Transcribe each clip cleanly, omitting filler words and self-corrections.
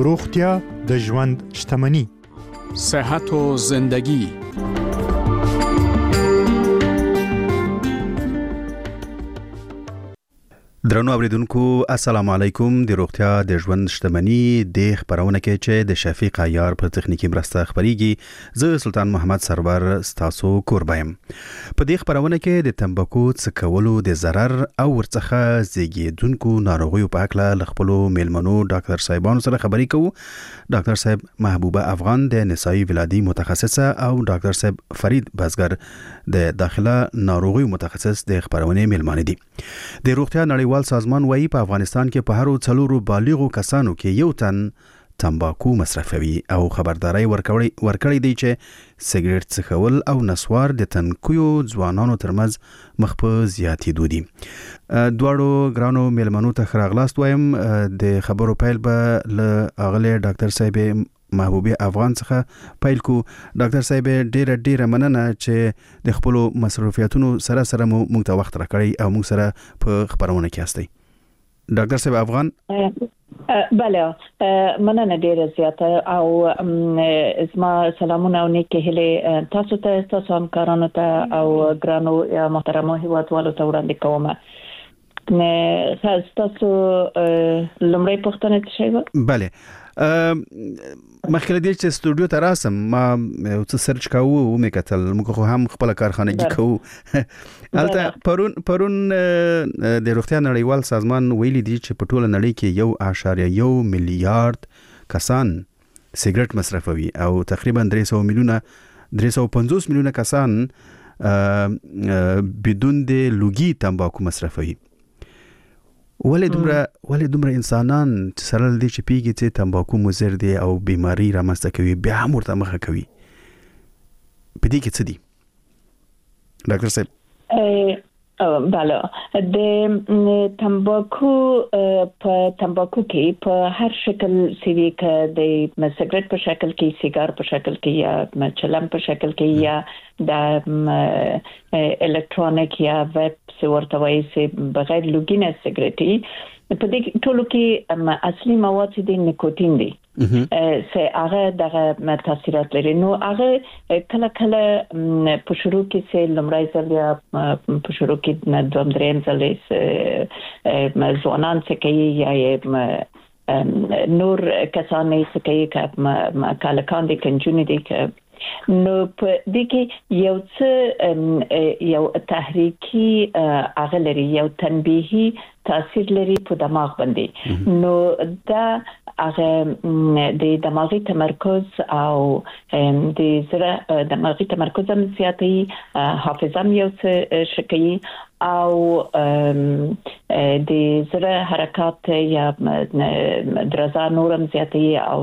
روغتیا د ژوند شتمني. صحت و زندگی. درنو اوریدونکو السلام علیکم. د روغتیا د ژوند شتمني د خبرونه کې چې د شفیق عیار په تخنیکی مرسته خبريږي. زه سلطان محمد سرور ستاسو کوربایم. په دې خبرونه کې د تمباکو څکولو د ضرر او ورڅخه زیږیدونکو ناروغیو په اړه خپل میلمنو ډاکټر صاحبانو سره خبري کوو. ډاکټر صاحب محبوبه افغان د نسایي ولادي متخصصه او ډاکټر صاحب فرید بازګر د داخله ناروغیو متخصص د خبرونه میلمانه دي. د روغتیا نړیوال سازمان وايي په افغانستان کې په هر 4 بالغو کسانو کې یو تن تمباکو مصرفوي او خبرداري ورکړی دی چې سیګریټ څکول او نسوار د تنکیو ځوانانو ترمنځ مخ په زیاتېدو دي. دواړو ګرانو میلمنو ته خراغلاست وایم. د خبرو پیل به له اغله ډاکټر صاحب محبوبه افغان څخه پیل کو. ډاکټر صاحب ډیره مننه چې د خپل مصروفیتونو سره موږ ته وخت راکړی او موږ سره په خبرونه کې استئ. ډاکټر صاحب افغان بله مننه ډیره زیاته او اسما سلامونه او نیکه هله تاسو ته تاسو همکارانو ته او ګرانو محترمو هیوادوالو ته وړاندې کوم. نه تاسو لمړی پوښتنه شوه. بله مخکې دې چې سټوډیو ته راسم ما څه سرچ کاوه او مې کتل موږ خو هم خپل کارخانه کې کوو. البته پرون د روغتیا نړیوال سازمان ویلي دی چې په ټوله نړۍ کې 1.1 میلیارډ کسان سیګریټ مصرفوي او تقریبا 350 میلیونه کسان بدون د لوګي تمباکو مصرفوي. ولې دومره انسانان سره دي چې پیږي چې تمباکو مضر دي او بیماری رامنځته کوي بیا هم ورته مخه کوي. په دې کې څه دي ډاکټر صاحب؟ بله د تمباکو کې په هر شکل سوي کې د سیګریټ په شکل کې، سیګار په شکل کې یا چلم په شکل کې یا د الکترونیک یا ویب ورته وایي چې بغیر لوګینه سیګریټي په دې ټولو کې اصلي مواد دي نیکوتین دي. سه هغه دغه تاثیرات لري. نو هغه کله په شروع کې سه لمړی ځل یا په شروع کې دوم دریم ځل ځوانان څه کوي یا نور کسان څه کوي که کالکان دي کنجونی دي. نو په دې کې یو تحریکی هغه لري، یو تنبیهی تاثیر لري په دماغ باندې. نو دا هغه د دماغي تمرکز او د زړه دماغي تمرکز هم زیاتوي، حافظه هم یو څه شکوي او د زړه حرکات یا درزا نورم زیاتوي او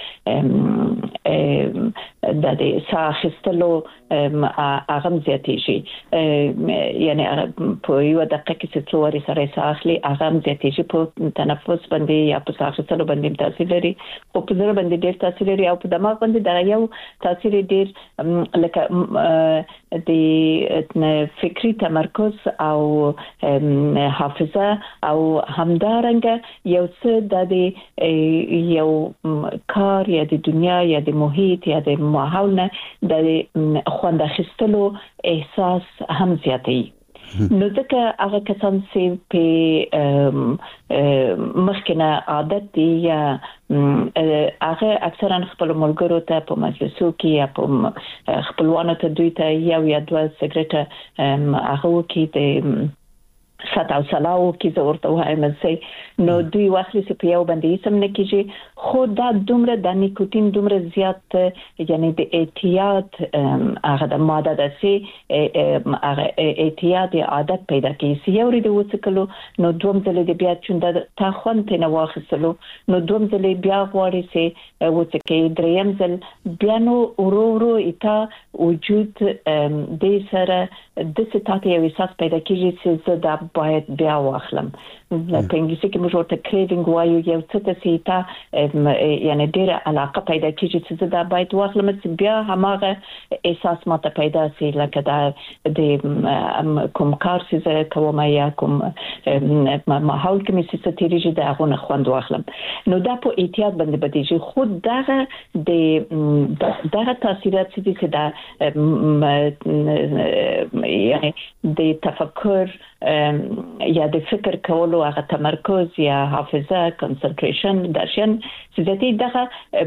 د ساه اخیستلو هغه زیاتېږي. یعنی په یو دقیقه کې څو واري سره ساه اخلي هغه زیاتېږي. په تنفس باندې یا په ساه اخیستلو باندې تاثیر لري، خو په زړه باندې ډېر تاثیر لري او په دماغ باندې دا یو تاثیر ډېر لکه د فکری تمرکز او حافظه او همدارنګه یو څه د یو کار یا د دنیا یا د محیط یا د ماحول نه د خوند اخیستلو احساس هم زیاتوي. نو ځکه هغه کسان چې په مخکنه عادت دي یا هغه اکثرا خپل ملګرو ته په مجلسو کې یا په خپلوانو ته دوی ته یو یا دوه سیګریټ هغه کې د سات او سلاو کې ضرورت وایم چې نو دوی واخلي چې په یو باندې سم نه کیږي. خو دا دومره د نیکوتین دومره زیات یعنی د اعتیاد هغه د ماده د سي هغه اعتیاد عادت پیدا کوي. یو ری د وڅکلو نو دوم ځل د بیا چوند تا خوند نه واخصلو نو دوم ځل بیا غواړي چې وڅکي دریم ځل بیا نو ورو ایتا وجود د سره د ستاتي یو احساس پیدا کیږي چې زه دا باید بیا واخلم. په انګلیسي کې موږ ورته کریوینګ وایو، یو څه ته چې تا یعنی ډېره علاقه پیدا کیږي چې دا باید واخلم، چې بیا هماغه احساس ماته پیدا سي لکه دا د کوم کار چې کوم یا کوم ماحول کې مې څه تیریږي دا غو خوند واخلم. نو دا په احتیاط باندې بدیږي. خود دغه تاثیرات چې دا یعنی د تفکر یا د فکر کولو هغه تمرکز یا حافظه کنسنټریشن درشن چې دغه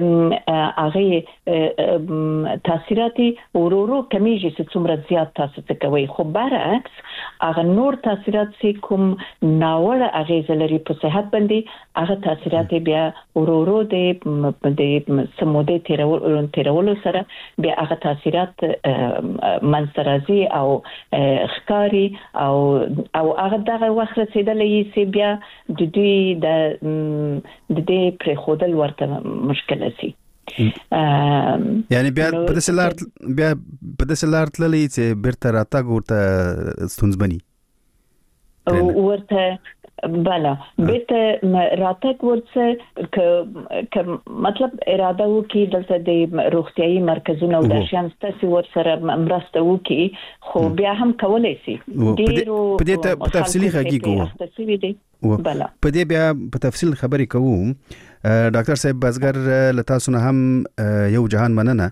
هغه تاثیرات ورورو کمیږي چې څومره زیات تاسو ته کوي. خو برعکس هغه نور تاثیرات چې کوم ناوړه اغیز لري په صحت باندې، هغه تاثیرات بیا ورورو د سموده تیرولو سره بیا هغه تاثیرات منځرازي او خکاری او هغه دغه وخت رسیدلې چې بیا د دوی د پر خودل ورته مشکل شي. یعنی بیا په داسې لار تللی چې بیرته راتګ ورته ستونزمن بني ورته بله بیرته راتګ ورته که مطلب اراده وکړي دلته د روغتيایي مرکزونو او د شان ستاسو ورسره مرسته وکړي، خو بیا هم کولای شي. ډیرو په دې تفصیلی خبرې بله په دې بیا په تفصیل خبرې کوم. ډاکټر صاحب بازګر لتا سونه هم یو جهان مننه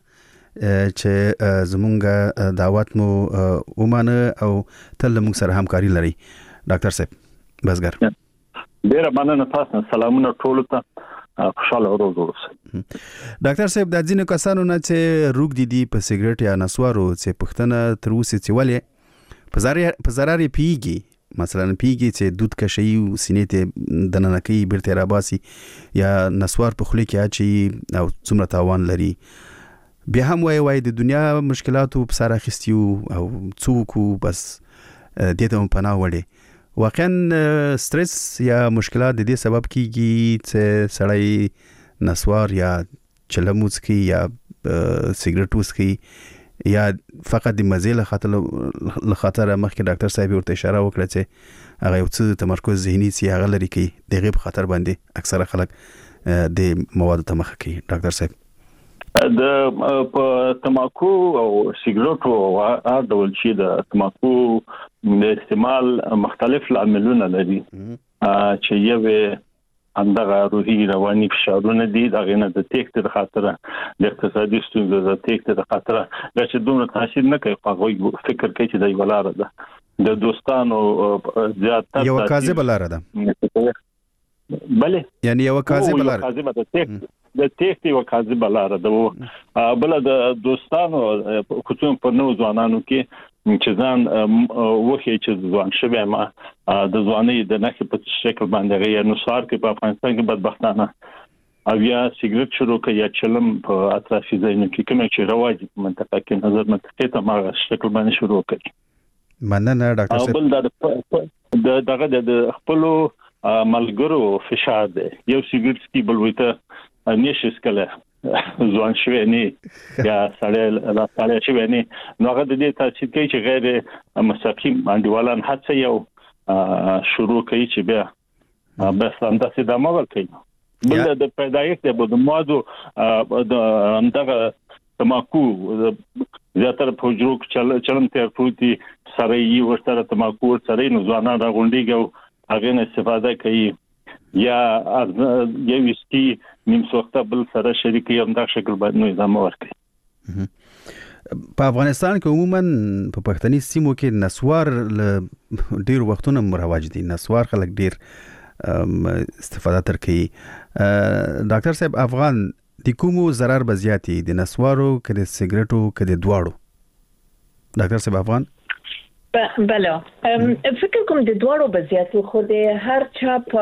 چې زمونږ دعوت مو ومانه او تل موږ سره همکاري لري. ډاکټر صاحب بازګر ډیر مننه تاسو، سلامونه ټول ته، خوشاله ورځ ورسه. ډاکټر صاحب د ځینو کسانو نه چې روغ دي په سیګریټ یا نسوارو چې پښتنه تر اوسه چې ولې په ضرر پیږي، مثلا پیږي چې دود کشي او سینې ته دننه کوي بیرته را باسي یا نسوار په خله کې اچي او څومره تاوان لري، بیا هم وای د دنیا مشکلاتو په سره خستیو او څوک بس دې ته پناه وړي. واقعا سترس یا مشکلات د دې سبب کیږي چې سړی نسوار یا چلموس کی یا سیګریټوس کی یا فقط د مزه له خاطر مخکې ډاکټر صاحب ورته اشاره وکړه چې هغه یو څه تمرکز ذهني سي هغه لري کی دغه په خطر باندې اکثره خلک د موادو ته مخ کوي. ډاکټر صاحب د په تماکو او سیګریټو او ډول شي د تماکو د استعمال مختلف عاملونه لري چې یو اندغه روحي رواني فشارونه دي، دغه نه د تېښتې خاطر د اقتصادي ستونزو د تېښتې خاطر چې دومره تاثیر نه کوي. هغه فکر کوي چې د ولاره ده د دوستانو زیاتره یو کاذب لاره ده، بله یعنی یو کاذب لاره د تېښتې یو کاذب لاره ده. بل د دوستانو خصوصا په نو ځوانانو کې چې ځان وخی چې ځوان شوی ما د ځواني د نخې په شکل باندې غیر نصار کې په افغانستان کې بدبختانه او یا سیګریټ شروع کوي یا چلم په اطرافي ځایونو کې کوم چې رواج په منطقه کې نظر منطقه ته ما شکل باندې شروع کوي. مننه ډاکټر صاحب. بل دغه د خپل ملګرو فشار دی، یو سیګریټ کی بل وته نشي سکله ځوان شوی نه یا سړی شوی نه، نو هغه د دې تاثیر کوي چې غیر مستقیم انډیوالان حادثه یو شروع کوي چې بیا بس انداسې د عمل کوي. بل د پیدایښت د موادو د دغه تماکو زیاتره په جوړ چلن تر پروتي سره یې ورته تماکو سره نو ځوانان راغونډيږي او هغه نه استفاده کوي یا یو وسکی نیم سوخته بل سره شریکي هم دا شکل باندې نظام ورکړي. په افغانستان کې عموما په پښتني سیمو کې نسوار ډیر وختونه مرواج دي، نسوار خلک ډیر استفاده تر کوي. ډاکټر صاحب افغان د کومو ضرر بزیاتی د نسوارو کې د سیګریټو کې د دواړو؟ ډاکټر صاحب افغان بله فکر کوم د دواړو بزیاتو خو د هر چا په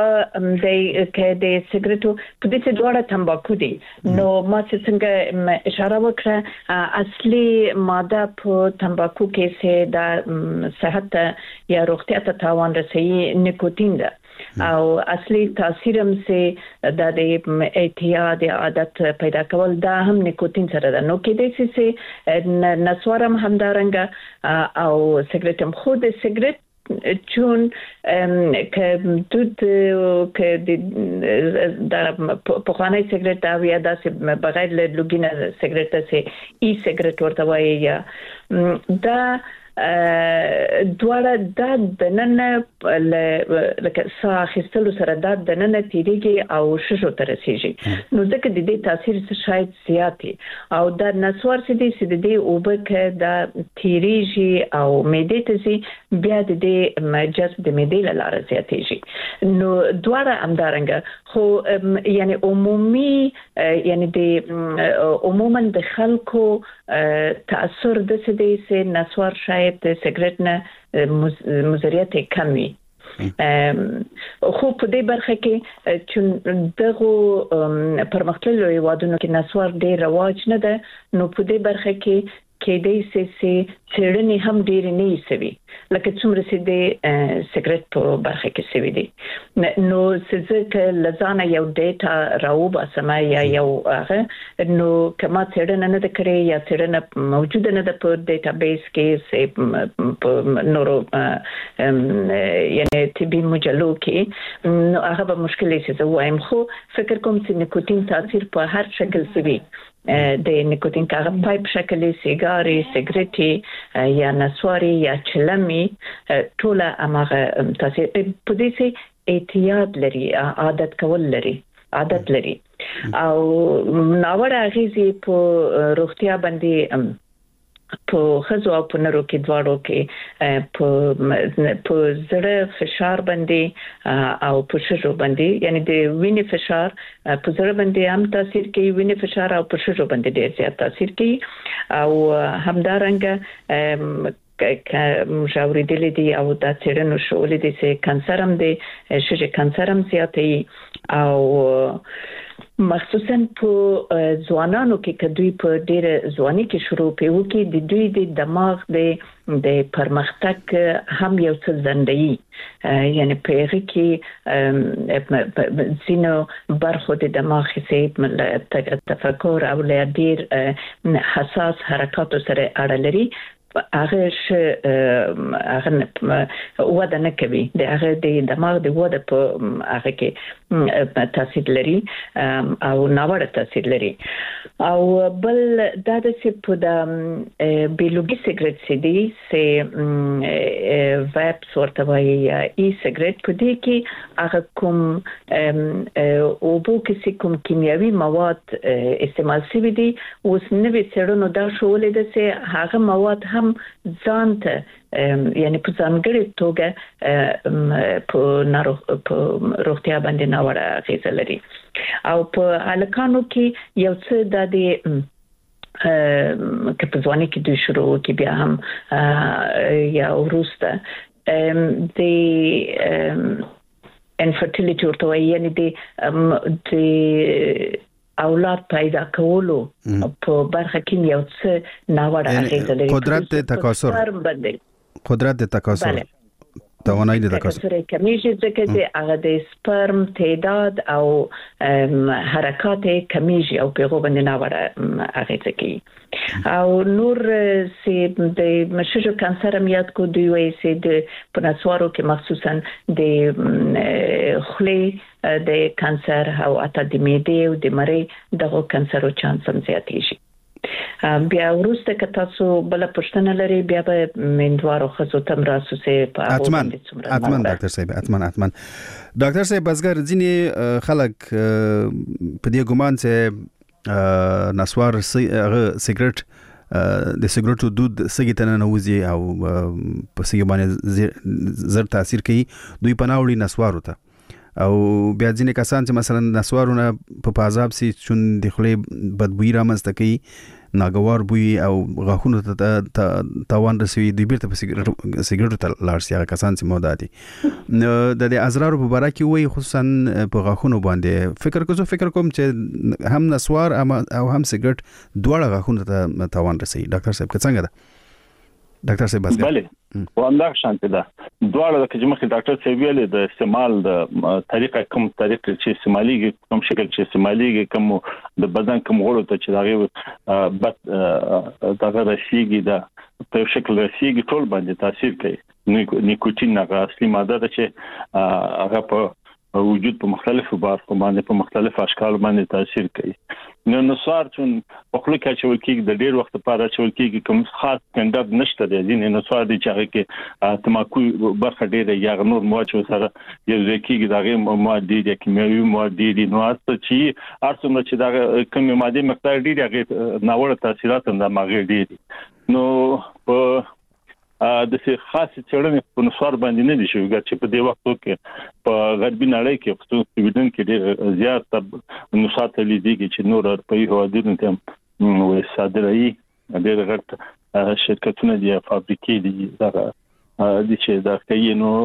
د سیګریټو په دې چې دواړه تمباکو دي، نو ما څنګه اشاره وکړه اصلي ماده په تمباکو کې چې د صحت یا روغتیا ته تاوان رسوي نيکوتین ده او اصلي تاثیر هم سه د اعتیاد عادت پیدا کول دا هم نیکوتین سره ده. نو کې د سه نسوارم همدارنګ او سیګریټ هم خود سیګریټ چون که دود که در پخوانی سیگریت او یا داسې بغیر له لوګینه سیگریت سي ای سیگریت ورته وایي یا دا دواړه د نن لکه ساه اخیستلو سره د نن تیریږي او ششو ته رسیږي نو ځکه د دې تاثیر شاید زیاتی او د نسوار سدي د اوبکه د تیریږي او معدې ته سي بیا د جذب د معدې لاره زیاتېږي نو دواړه همدارنګه خو یعنی عمومي یعنی د عموما د خلکو تاثیر د سدي سي نسوار شاید د سیګریټ نه مضریات کمی خو په دې برخه کې چې دغه پرمختللو هیوادونو کې نسوار ډېر رواج نه ده نو په دې برخه کې دې سي څېړنې هم ډېر نه سوي لکه څومره چې د سیګریټ په برخه کې سوي دي نو څه لزانه یو ډیټا راوبه سما یا یو هغه نو کما څېړنه نه کړې یا څېړنه موجوده نه ده په ډیټابیس کې په نورو یعنی طبي مجلو کې نو هغه به مشکل شي زه وایم خو فکر کوم چې نیکوتین تاثیر په هر شکل سوي د نیکوتین کاغه پایپ شکلې سیګاري سیګریټي یا نسواري یا چلمي ټوله امغه تاثیر په دې سي احتیاط لري عادت کول لري او ناوړه اغیزې په روغتیا باندې په خزو او په نرو کې دواړو کې په زړه فشار باندې او په شجو باندې یعنی د وینې فشار په زړه باندې هم تاثیر کوي وینې فشار او په شجو باندې ډېر زیات تاثیر کوي او همدارنګه مشاورې دي دي او د څېړنو شولې دي چې کانسر هم دي شجه کانسر هم زیاتې او مخصوصا په ځوانانو کې کدوې په ډېر ځواني کې شروع پیو کې د دوی د دماغ د پرمختګ هم یو څه زندګي یعنی په هغه کې زینو برخو د دماغ حساب تفکر او ډېر حساس حرکاتو سره اړه لري هغه وده نه کوي د هغه د دماغ د وده په هغه کې تاثیر لري او ناوړه تاثیر لري او بل دا د په د بیولوژي سیګریټ سي ویب ورته وایي ای سیګریټ په دې کې هغه کوم او بو کې کوم کیمیاوي مواد استعمال شوي دي اوس نوې څېړنو دا شولې ده چې هغه مواد هم ځانته یعنی په ځانګړي توګه په روغتیا باندې ناوړه اغیز لري او په الکانو کې یو څه د که په ځواني کې دوی شروع کې بیا هم یا وروسته د انفرټیلیټي ورته وایي یعنی د اولاد پیدا کولو په برخه کې یو څه ناوړه اغیز لري قدرت د تکاثر توانایی د تکاثر کمیږي ځکه چې هغه د سپرم تعداد او حرکات کمیږي او پیغو باندې ناوړه اغیز کوي او نور سي د مشجو کانسر هم یاد کو دوی وایي چې د پنسوارو کې مخصوصا د خلی د کانسر او اته د معدې او د مری دغه کانسرو چانس هم زیاتېږي بیا ورسته که تاسو بل پښتنه لري بیا به مندوارو خزو تم راسو سه په اتمن ډاکټر صاحب اتمن ډاکټر صاحب بسګر ځینی خلک په دې ګمان چې نسوار سیګریټ د سیګریټو دود سګی تنه نوځي او په سګی باندې زر تاثیر کوي دوی پناوړي نسوارو ته او بیا ځینې کسان چې مثلا نسوارونه په پازاب سي چون د خلې بدبوئی رامنځته کوي ناګوار بوی او غاښونو ته تاوان رسوي دوی بیرته په سیګریټو ته لاړ شي هغه کسان چې موداتي د ازرارو په باره کې وایي خصوصا په غاښونو باندې فکر کوم چې هم نسوار او هم سیګریټ دواړه غاښونو ته تاوان رسوي ډاکټر صاحب څنګه ده ډاکټر صاحب بس بله والله شانته ده دواړه د کجمخ ډاکټر صاحب ویل د استعمال د طریقه کوم طریقه چې استعماليږي کوم شکل چې استعماليږي کوم د بدن کوم غړو ته چې دغه دغه رسیږي د په شکل رسیږي ټول باندې تاثیر کوي نیکوتین هغه اصلي ماده ده چې هغه په وجود په مختلفو برخو باندې په مختلف اشکال باندې تاثیر کوي. نو نسوار چې په خپل کې چول کې د ډیر وخت لپاره چول کې کوم خاص کنډر نشته دی ځینې نسوار دي چې هغه کې تماکو برخه ډیره یا نور مواد سره یو ځکه دغه مواد دي چې کیمیاوي مواد دي نو اصل چې ارڅوم چې دا کوم ماده مقدار ډیر هغه ناوړه تاثیرات هم د ماغې دي. نو په د څه خاص چړنې په نسوار باندې نه دي شوی چې په دې وخت کې په غربي نړۍ کې خصوصا سویډن کې ډېر زیات نسوار تولیدېږي چې نور په هیوادونو ته وې صادرایي ډېر غټ شرکتونه دي فابریکې دي دا چې دا کوي نو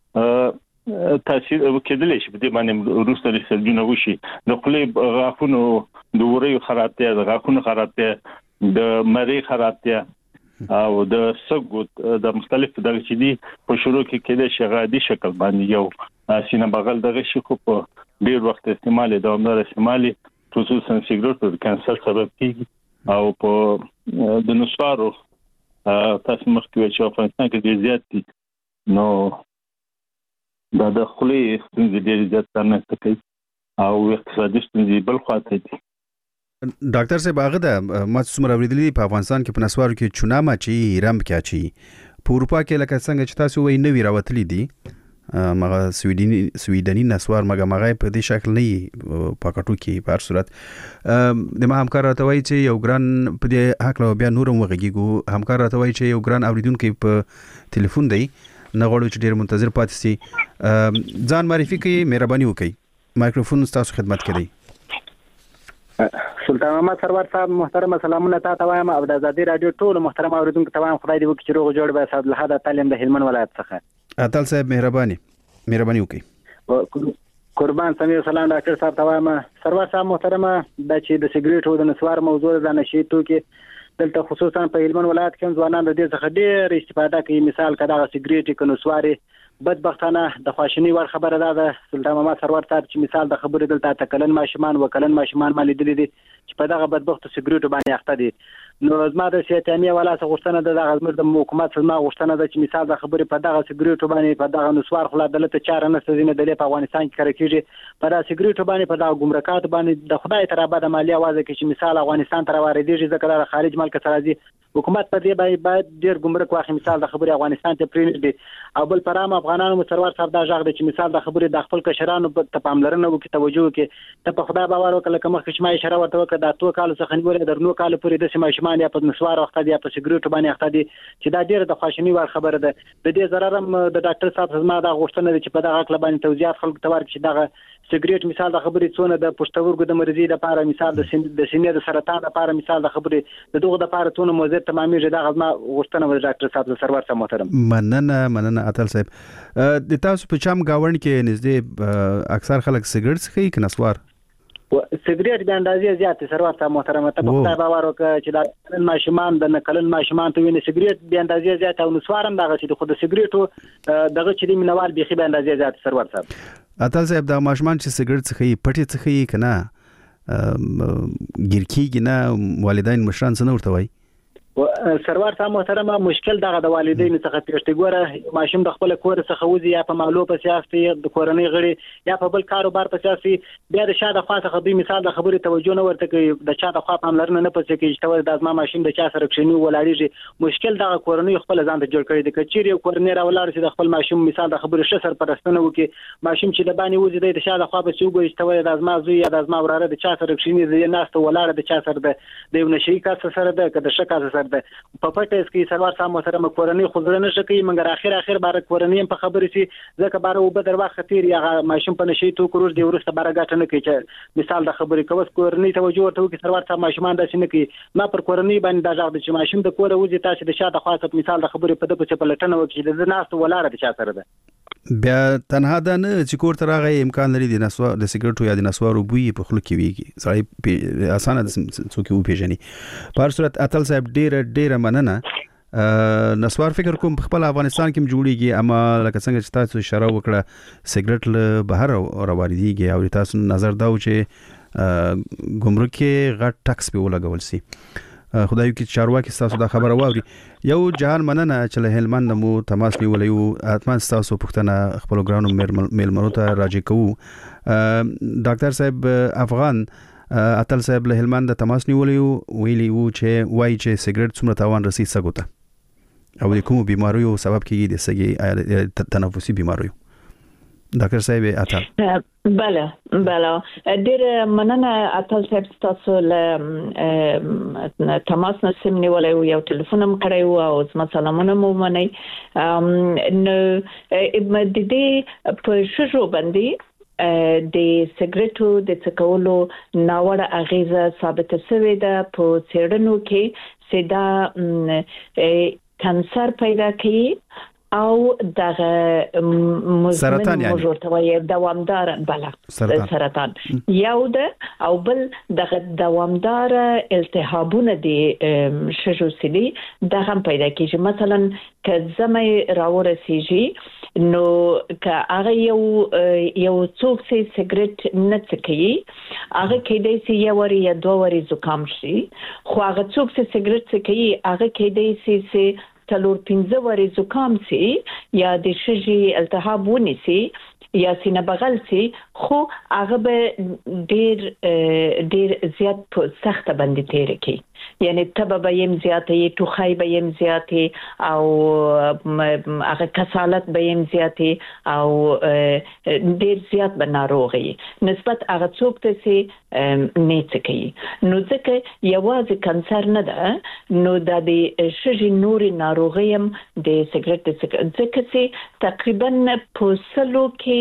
تاثیر وکړي چې په دې باندې روسي ریسرچونه وشي د خپل غاښونو د وریو خرابتیا د غاښونو خرابتیا د مری خرابتیا او د سګوت د مختلف دغه چې دي په شروع کې د شغادي شکل باندې یو سینه بغل دغه شي خو په ډیر وخت استعمال دوامدار استعمال خصوصا سیګریټ د کانسر سبب کیږي او په د نسوارو تاسو مخکې چې په افغانستان کې زیات دي نو دا د خلې ستونزې ډیر زیات نه کوي او اقتصادي ستونزې بل خواته دي. ډاکټر صاحب هغه د ما څومره اوریدلي په افغانستان کې په نسوارو کې چونامه چې رم کې چی په اروپا کې لکه څنګه چې تاسو وایي نوی راوتلی دي مغه سویډني نسوار مغه په دې شکل نه پاکټو کې په هر صورت د ما همکار راته وایي چې یو ګران په دې حق له بیا نورم وغږیږو همکار راته وایي چې یو ګران اوریدونکو په ټلیفون دی نه غواړو چې ډیر منتظر پاتې سي ځان معرفي کوي مهرباني وکړئ مایکروفون تاسو خدمت کوي. سلطان محمد سرور صاحب محترم سلامونه تاسو وایم او د آزادي رادیو ټول محترم اوریدونکو ته وایم خدای دې وکړي چې روغ جوړ به صاحب له حدا تعلیم د هلمند ولایت څخه اتل صاحب مهرباني وکړئ. قربان سمیر سلام ډاکټر صاحب ته وایم سرور صاحب محترم د چې د سیګریټ او د نسوار موضوع د نشي توکي دلته خصوصا په هلمند ولایت کې ځوانان د دې څخه ډېر استفاده کوي. مثال کدا سیګریټ کې نسواري بدبختانه د خواشنی ور خبره ده سلطان محمد سرور صاحب چې مثال د خبرې دلته تکلن ماشومان وکلن ماشومان مالي دي چې په دغه بدبخت سیګریټ باندې اخته دي. نو زما د شیطانیه ولا څه غوښتنه ده د غزمر د حکومت زما غوښتنه ده چې مثال د خبرې په دغه سیګریټ باندې په دغه نسوار خلا دلته چاره نه سزینه د په افغانستان کې کار کوي په دغه سیګریټ باندې په دغه ګمرکات باندې د خدای تر ابد مالی आवाज کې چې مثال افغانستان تر واردېږي ځکه د خارج ملک سره راځي حکومت په دې باید ډیر ګمرک واخلي. مثال د خبرې افغانستان ته پرېږدي او بل پرام افغانانو مسرور صاحب دا ژغ د چې مثال د خبرې د خپل کشرانو په پاملرنه وکړي توجه وکړي ته په خدای باور وکړه کوم خشمه اشاره ورته وکړه د تو کال څخه نیولې درنو کال پورې د سیماشمان یا په نسوار وخت دی په سیګریټ باندې اخته دي چې دا ډیره د خواشنی ور خبره ده. د دې ضرر هم د ډاکټر صاحب زما دا غوښتنه ده چې په دغه عقل باندې توضیحات خلکو ته ورکړي چې دغه سیګریټ مثال د خبرې څونه د پښتورګو د مرضی لپاره مثال د سینې د سرطان لپاره مثال د خبرې د دغه لپاره څونه موزه تمامي دا غوښتنه و ډاکټر صاحب سرور صاحب محترم. مننه اتل صاحب د تاسو په چم گاون کې نږدې اکثر خلک سیګریټ څخه کې نسوار سیګریټ د اندازې زیات سرور صاحب محترم ته په خدای باور وکړه چې د ماشومان د نکلن ماشومان ته ویني سیګریټ د اندازې زیات او نسوارم دغه چې خود سیګریټو دغه چې د منوال بيخي د اندازې زیات سرور صاحب. اتل صاحب د ماشومان چې سیګریټ څخه پټي څخه کنه ګرکیږي نه والدین مشران څنګه ورته وایي سرور صاحب محترم مشکل دغه د والدین څخه پیښته ګوره ماشوم د خپل کور څخه وځي یا په مالو په سیاستي د کورنۍ غړي یا په بل کاروبار په سیاستي بیا د شاده خاصه خبري مثال د خبرې توجه نه ورته کوي د شاده خوا پاملرنه نه پڅ کوي چې د ازما ماشوم د چا سره کښینو ولاړیږي مشکل دغه کورنۍ خپل ځان ته جوړ کړي د کچيري کورنۍ را ولاړ چې د خپل ماشوم مثال د خبرې شسر پرستنه وکي ماشوم چې د باندې وځي د شاده خوا په سیوګو چې د ازما زوی یا د ازما وراره د چا سره کښیني د ناست ولاړ د چا سره د یو نشي کاس سره د کده شکا سره د په پټه کې سروار صاحب محترم کورنۍ خزر نه شکی مګر اخر بار کورنۍ په خبرې سي ځکه بار او بدر وخت خطر یا ماشوم په نشي تو کروز دی ورسته بار غاټه نه کوي مثال د خبرې کوس کورنۍ توجه ورته کوي سروار صاحب ماشومان داسې نه کوي ما پر کورنۍ باندې دا ځاګ چې ماشوم د کور وځي تاسو د شاته خاصه مثال د خبرې په دغه په لټنه وکړي د ناس ولاړه د چا سره ده بیا تنها ده نه چې کور ته راغی امکان لري د نسوار د سیګریټو یا د نسوارو بوی په خلک کې ویږي سړی اسانه د څوک یو پیژني په هر صورت اتل صاحب ډیره مننه نسوار فکر کوم خپل افغانستان کې جوړیږي اما لکه څنګه چې تاسو اشاره وکړه سیګریټ له بهر راوړيږي او تاسو نظر دا و چې ګمرک کې غټ ټکس په ولګول سي خدای کې چارواکي تاسو دا خبره واوري. یو جهان مننه چې له هلمند مو تماس نیولې او اتمن تاسو پښتنه خپل ګرانو میلمنو ته راځي کوو. ډاکټر صاحب افغان اتل صاحب له هلمند تماس نیولې ویلی وو چې وای چې سیګریټ څومره تاوان رسي سګوته او د کوم بیماریو سبب کیږي د سګي تنفسي بیماریو. ډاکټر صاحب اتل بله ډېر مننه اتل صاحب تاسو له تماس نسیم نیولای یو ټلیفون هم کړی او زما سلامونه مو منئ. نو د دې په شجو باندې د سیګریټو د څکولو ناوړه اغیزه ثابته شوې ده په څېړنو کې چې دا کانسر پیدا کوي او دغه سرطان یعنی دوامدار بله سرطان یو ده او بل دغه دوامدار التهابونه د شجو سلی دغه پیدا کیږي. مثلا که زمي راورسیږي نو که هغه یو څوک سیګریټ نه څکي هغه کېدای شي یو وری یا دوه وری زکام شي، خو هغه څوک سیګریټ څکي هغه کېدای شي تلور 15 وری زکام سي یا د شجي التهاب ونیسي یا سینه بغل سي، خو هغه به ډیر زیات په سخت باندې تیر کی، یعنی تبه به يم زیاتې، ټوخی به يم زیاتې او هغه کسالت به يم زیاتې او ډیر زیات به ناروغي نسبت هغه څوک ته سي نیت کوي. نو ځکه یوازې کانسر نه ده، نو د شجي نوري ناروغي هم د سیګریټ ځکه چې تقریبا په سلو کې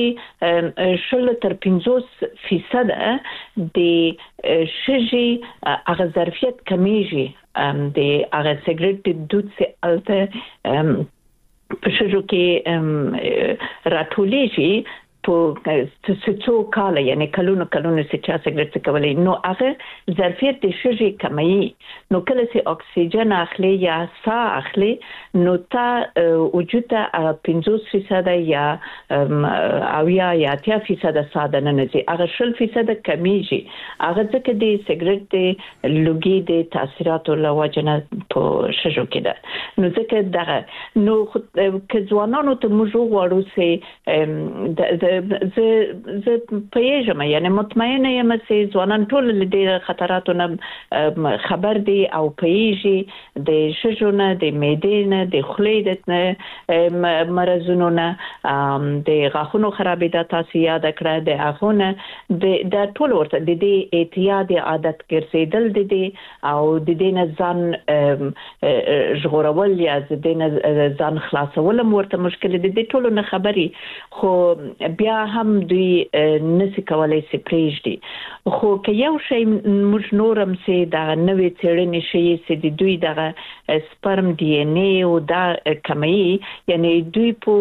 15% د شجي هغه ظرفیت کمیږي د هغه سیګریټ د دود سي الته په شجو کې راټولېږي په څو کال یعنی کلونو چې چا سیګریټ څکولې نو هغه ظرفیت د شجي کمي، نو کله چې اکسیجن اخلي یا سا اخلي نو تا وجود ته 50% یا 80% ساده نه نزي، هغه 0% کمیږي. هغه ځکه د سیګریټ د لوګي د تاثیراتو لوجنه په شجو کې ده. نو ځکه دغه نو که ځوانانو ته موږ وغواړو چې زه پېژم یعنی مطمئنه یم چې ځوانان ټول له دې خطراتو نه خبر دي او پېژي د شجو نه، د معدې نه، د خولې د مرزونو نه، د غاښونو خرابېدا تاسو یاد کړه، د هغونه د ټول ورته د دې اعتیاد عادت ګرځیدل دي او د دې نه ځان ژغورول یا د دې نه ځان خلاصول ورته مشکل دي، د ټولو نه خبري، خو بیا هم دوی نسی کولای شي پریږدي. خو که یو شی موږ نورم سي دا نوې څېړنې شي چې د دوی دغه سپرم ډي ان اي او دا کمی، یعنی دوی په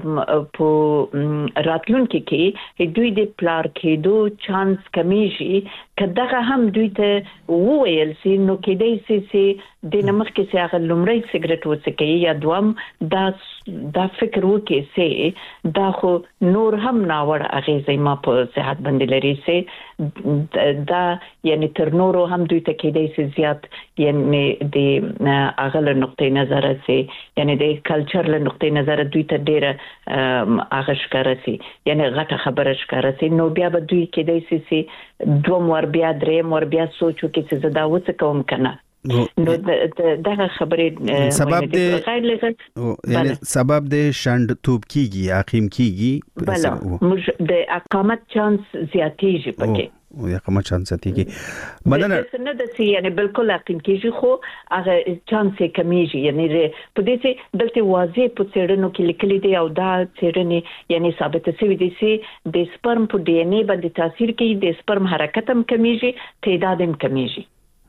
راتلونکي کې دوی د پلار کېدو چانس کمیږي. که دغه هم دوی ته وویل سي نو کېدای شي چې د نمخ کې هغه لومړی سیګریټ وڅکي یا دوم دا فکر وکړي چې دا خو نور هم ناوړه اغیزې ما په صحت باندې لري سي دا یعنی تر نورو هم دوی ته کېدای شي زیات یعنی د اغل نقطې نظر سي یعنی د کلچر له نقطې نظر دوی ته ډیره هغه ښکاره سي یعنی غټه خبره ښکاره سي. نو بیا به دوی کېدای شي دوم ور بیا دریم ور بیا سوچو کې چې زه دا وڅکوم کنه. نو دغه خبرې سبب د یعنی سبب د شند توپ کیږي عقیم کیږي بله موږ د اقامت چانس زیاتېږي پکې او اقامت چانس زیاتېږي بدن نه د سي یعنی بالکل عقیم کیږي خو هغه چانس کمیږي. یعنی په دې چې دلته واضح په څېړنو کې لیکلي دي او دا څېړنې یعنی ثابت شوی دي چې د سپرم په ډي ان اي باندې تاثیر کوي، د سپرم حرکت هم کمیږي، تعداد هم کمیږي.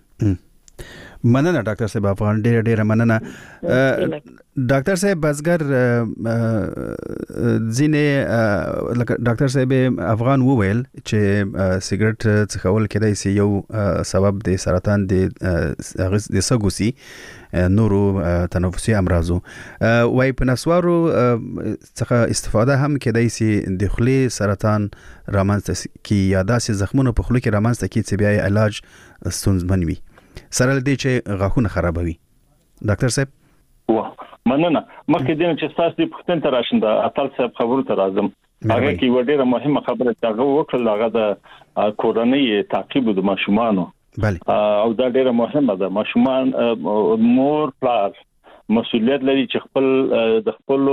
مننه ډاکټر صاحب افغان ډېر مننه. ډاکټر صاحب بزګر ځینې ډاکټر صاحب افغان وویل چې سیګریټ څکول کېدای شي یو سبب د سرطان د سګوسی نورو تنفسي امراضو وای په نسوارو څخه استفاده هم کېدای شي د خولې سرطان رامنځته کی یا داسې زخمونو په خوله کې رامنځته کی چې بیا علاج ستونزمن وي. سره دې چې غاښونه خرابوي. ډاکټر صاحب مننه. مخکې دې چې تاسو دې پښتون ته راشم د اتل صاحب خبرو ته راځم. هغه کې وړه مهمه خبره چې هغه وکړل هغه د کورنۍ تعقیب د ماشومانو. او دا ډیره مهمه ده. ماشومان مور پلار مسؤلیت لري چې خپل د خپل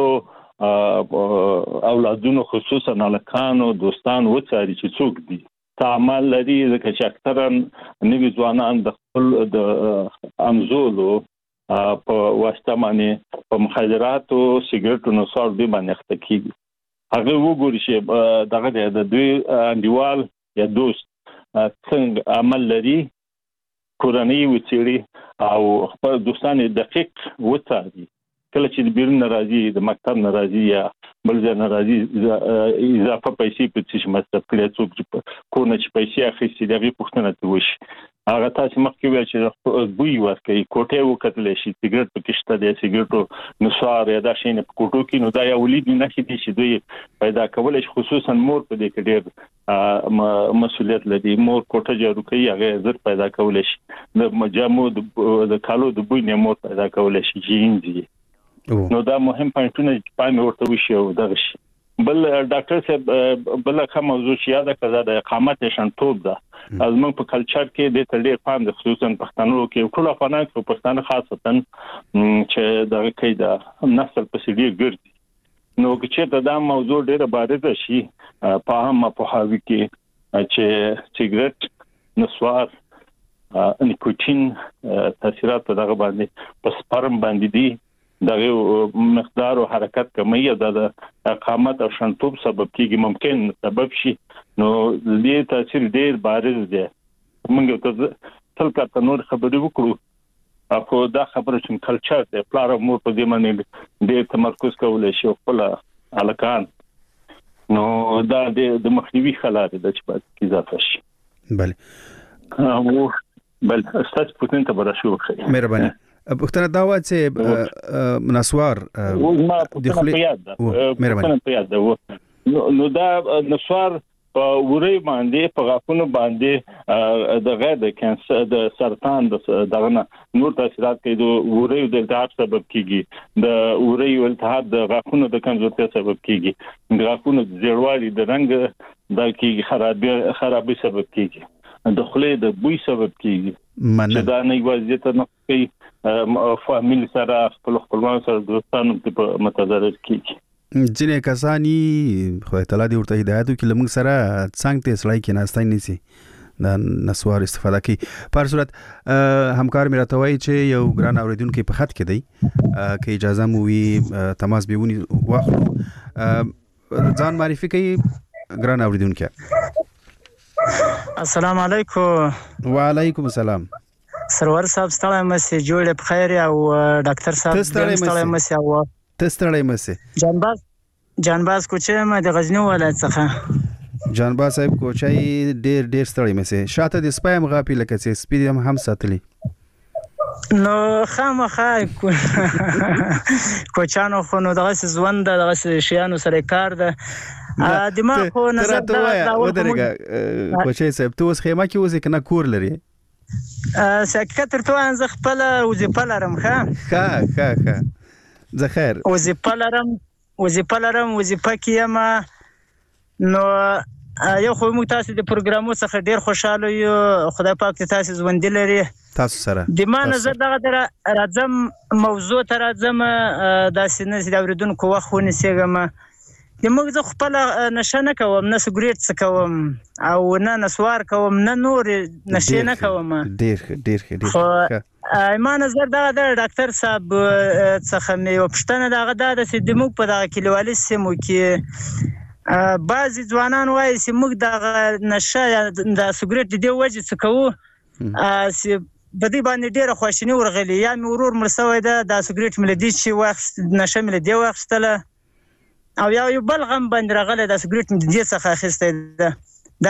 اولادونو خصوصا نالکانو دوستان وڅاري چې څوک دي. تعامل لري ځکه چې اکثرا نوي ځوانان د خپل د امزولو په واسطه باندې په مخدراتو سیګریټو نو څور دی باندې اخته کیږي. هغه وګوري چې دغه د دوی انډیوال یا دوست څنګه عمل لري کورنۍ وڅېړي او خپل دوستان دقیق وڅاري. کله چې د بیرون ناراضي د مکتب ناراضي یا بل ځای ناراضي اضافه پیسې په څه مصرف کړي څوک چې کونه چې پیسې اخیستي دغه پوښتنه کوي. هغه تاسو مخکې ویل چې بوی ورکړي کوټه وکړل شي سیګریټ پکشته دی سیګریټو نصوار یا دا شي نه کوټو کې نو دا یو ولید نه شي چې دوی پیدا کول شي خصوصا مور په دې کې ډېر مسؤلیت لري. مور کوټه جوړ کوي هغه زر پیدا کول شي د مجامو د کالو د بوی نه مور پیدا کول شي جینځي. نو دا مهم پوینټونه چې پام ورته وشي او دغه شي. بل ډاکټر صاحب بل کوم موضوع چې یاد کړه د اقامت شنتوب ده. ازمن په کلچر کې د تلې پام د خصوصا پښتنو کې ټول افغانان په پښتانه خاصتا چې دغه کې د نسل په سړي ګرځي. نو چې دا موضوع ډیره بارزه شي په هم په هاوی کې چې سیګریټ نسوار نیکوتین تاثیرات دغه باندې په سپرم باندې دي دغه مقدار او حرکت کمی د اقامت او شنتوب سبب کیږي ممکن سبب شي. نو دې تاثیر ډیر بارز دی. موږ ته تل کا نور خبرې وکړو اخو دا خبره چې کلچر دی پلار مور په دې باندې ډیر تمرکز کولای شي خپل الکان نو دا د مخنیوي خلاره د چې په اضافه شي. بله او بل استاد پوتين ته براشو وکړي. مهرباني. پښتنه دا و چې نسوار د خپل مهرباني نو دا نسوار په وری باندې په غاښونو باندې د غیر د کانسر د سرطان دغه نور تاثیرات کوي. د وری د التهاب سبب کیږي د وری التهاب د غاښونو د کمزورتیا سبب کیږي د غاښونو د زیړوالي د رنګ د کیږي خرابي سبب کیږي د خولې د بوی سبب کیږي. چې دا نه وضعیت نه کوي فامیل سره خپلوان سره دوستانو په متضرر کیږي. ځینې کسانی خو تعالی دې ورته هدایت وکړي لمغ سره څنګه ته سړی کې ناستای نسی د نسوار استفاده کوي. په صورت همکار مې راته وایي چې یو ګران اوریدونکو په خط کې دی که اجازه مو وي تماس بیونی واخلو ځان معرفي کوي ګران اوریدونکو. السلام علیکم. وعلیکم السلام. سرور صاحب ستړی مې جوړ په خیر او ډاکټر صاحب ستړی مې او ستړی مې جانباز کوچه ما د غزنی ولایت څخه. جانباز صاحب کوچه ډیر ستړی مې شاته د سپایم غاپی لکه چې سپید هم ساتلی نو خامخا کوچانو خو نو دغه ژوند دغه شیانو سره کار ده دماغ خو نظر دا ودرګه کوچه صاحب ته اوس خیمه کې اوسې کنه کور لري سکتر تو ان زه خپل وظیفه لرم ښه زه خیر وظیفه لرم وظیفه کې ما نو یو خو موږ تاسو د پروګرامو څخه ډیر خوشاله یو. خدای پاک تاسو ژوند لري تاسو سره د ما نظر دغه راځم موضوع ته راځم د سینې د اوریدونکو وخت ونیسم. د موږ زه خپل نشه نه کوم نه سګریټ څه کوم او نه نسوار کوم نه نور نشه نه کوم. ډیر ما نظر دغه د ډاکټر صاحب څخه مې وپښتنه دغه د چې موږ په دغه کلیوالي سیمو کې بعضی ځوانان وایي چې موږ دغه نشه د سګریټ د وجې څه کوو چې په دې باندې ډیره خواشیني ورغلي یا مې ورور مړ شوی ده د سګریټ مې له دې چې واخیست نشه مې له دې واخیستله او یو بل غم باندې راغلی د سګریټ مې د دې څخه اخیستی ده. دا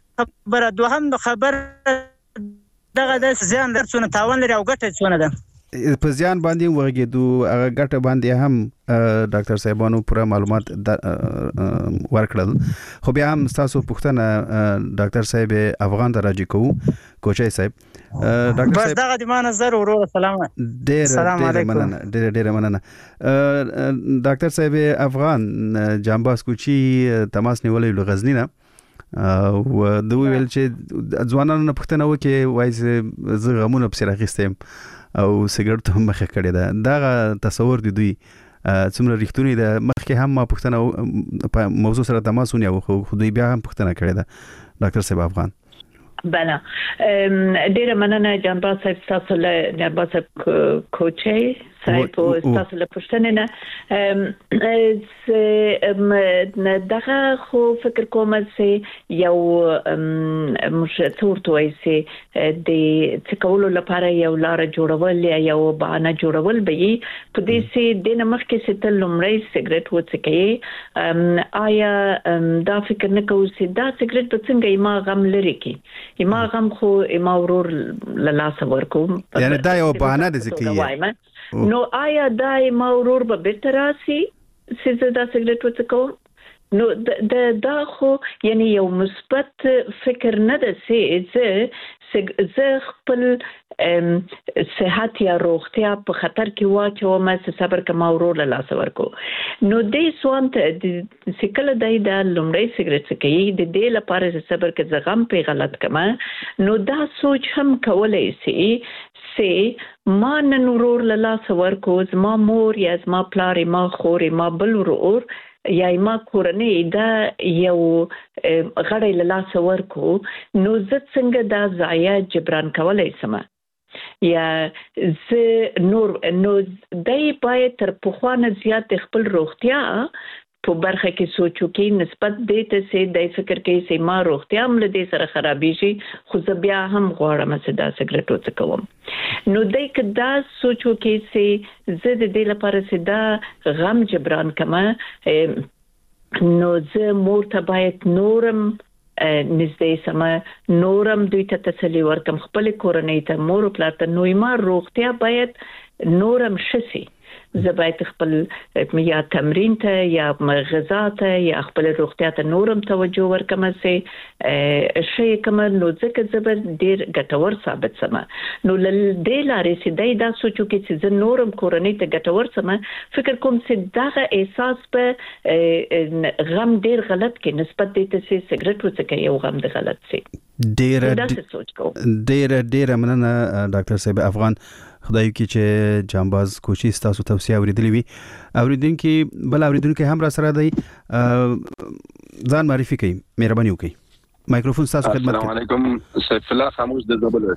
خبره دوهم د خبر دغه د زیان لري څونه تاوان لري او ګټه څونه ده. په ځان باندې ورګېدو هغه ګټه باندې هم ډاکټر صاحبانو پوره معلومات ورکړل خو بیا هم تاسو پوښتنه ډاکټر صاحب افغان ته راځي کوو کوچای صاحب ډاکټر صاحب بس دغه د ما نظر ورو سلام ډېر مننه ډاکټر صاحب افغان جانباز کوچی تماس نیولې له غزنی نه و دوی ویل چې ځوانانو نه پوښتنه وکړي وایي زه غمونه پسې راخیستم او سیګریټ هم مخه کړی دا دغه تصور دی دوی څومره ریښتونی ده مخکې هم ما پوښتنه په موضوع سره تماس ونیو خو دوی بیا هم پوښتنه کړې ده ډاکټر صاحب افغان بله ډېر مننه جانباز صاحب تاسو له جانباز صاحب کوچي صاحب تاسو له پوښتنه نه دغه خو فکر کوم چې یو مشتورت وایي چې د څکولو لپاره یو لار جوړول یا یو بهانه جوړول به یې په دې چې د نمخ کې ستل لمړی سیګریټ وڅکي آیا دا فکر نه کوو چې دا سیګریټ په څنګه ما غم لري کی ما غم خو ما ورور لاس ورکوم یعنی دا یو بهانه ده چې نو آیا دا ما ورور به بیرته راسي چې دا سیګریټ وڅکوم نو دا خو یعنی یو مثبت فکر نه ده چې خپل صحت یا روغتیا په خطر کې واچوم چې صبر کما ورور له لاس ورکو نو دې سوان ته چې کله دای دا لومړی سیګریټ کوي د دې لپاره چې صبر کې زغم په غلط کما نو دا سوچ هم کولای شي ما نن ورور له لاس ورکو زما مور یا زما پلار ما خور ما بل ورور یا ما کورنۍ دا یو غړی له لاس ورکو نو زه څنګه دا ضایع جبران کولای سم یا نور نو دای باید تر پخوانه زیات خپل روغتیا په برخه کې سوچو کې نسبت دې ته سي د فکر کې سي ما روغتیا هم له دې سره خرابې شي خو زه بیا هم غواړم چې دا سیګریټ وڅکوم نو دای کدا سوچو کې سي زه د دې لپاره چې دا غم جبران کما نو زه مور ته باید نورم نږدې سم نورم دوی ته تسلی ورکم خپل کورنۍ ته مور او پلار ته نو ما روغتیا باید نورم شسي زه باید خپل یا تمرین ته یا غذا ته یا خپل روغتیا ته نورم توجه ورکم سي شي کوم نو ځکه زبر ډیر ګټور ثابت سم نو دې لارې سي دا سوچو کې چې زه نورم کورنۍ ته ګټور سم فکر کوم چې دغه احساس په غم ډیر غلط کې نسبت دې ته چې سیګریټ وڅکي یو غم د غلط سي ډیر مننه ډاکټر صاحب افغان خدای کی چې جانباز کوشي تاسو توصیه اوریدلې وي اوریدونکو بل اوریدونکو هم را سره دی ځان معرفي کړئ مهرباني وکړئ مایکروفون تاسو خدمت السلام علیکم سیف الله خاموش د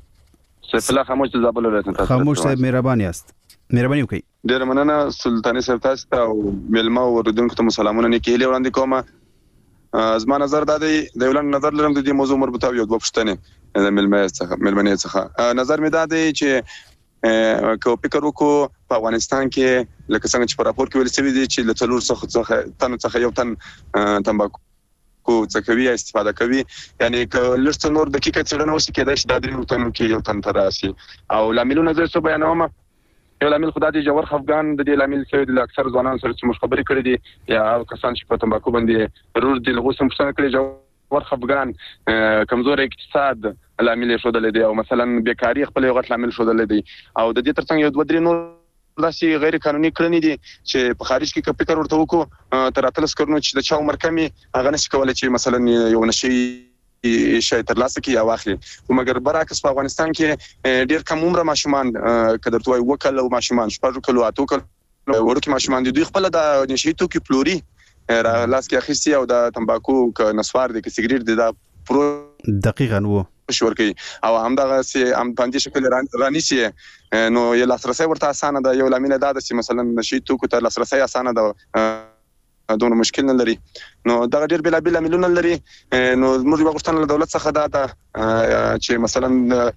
زابل خاموش صاحب مهرباني است مهرباني وکړئ ډیر مننه سلطاني صاحب تاسو ته او ملما اوریدونکو ته سلامونه نه کېلې وړاندې کوم زما نظر دا دی د ولن نظر لرم د دې موضوع مربوطه یو دوه پښتنه د ملمنې څخه نظر می دا دی چې کو فکر وکړو په افغانستان کې لکه څنګه چې په راپور کې ویل شوی دی چې له څلور څخه یو تن تمباکو څخه استفاده کوي یعنی لږ نور دقیقه څرنه وشي کېدای شي د دې تنو کې یو تن تراسي او لاملونه زه څه بیانوم یو لامل خدای دې جوړ خفغان د دې لامل څه د اکثر ځوانان سره چې مخبري کړی دي یا کسان چې په تمباکو باندې رور دي لغوسم پښتنه کړی ور خفغان کمزور اقتصاد لامل شو دلې او مثلا بیکاری خپل یو غټ لامل شو دلې او د دې ترڅنګ یو دوه درې نور داسې غیر قانوني کړنې دي چې په خارج کې فکر ورته وکړو تر اتلس کړنو چې د چا عمر کمی هغه نشي کولای چې مثلا یو نشي شي تر لاسه کې یا واخلي مګر برعکس په افغانستان کې ډیر کم عمر ماشومان کډر توای وکړل او ماشومان شپږ کلو اتو کلو ورکه ماشومان دي دوی خپل د نشي توکي پلوري لاس کې اخیستي او د تمباکو ک نسوار دي ک سیګریټ دي دا پرو دقیقاً وو شور کوي او همدغه سي هم باندې شکل رانی سي نو یو لاسرسي ورته اسانه ده یو لامل ده چې مثلا نشي توکو ته لاسرسي اسانه ده دونه مشکل نه لري نو دا ډیر بلا بلا مليون لري نو موږ غوښتنه له دولت څخه ده چې مثلا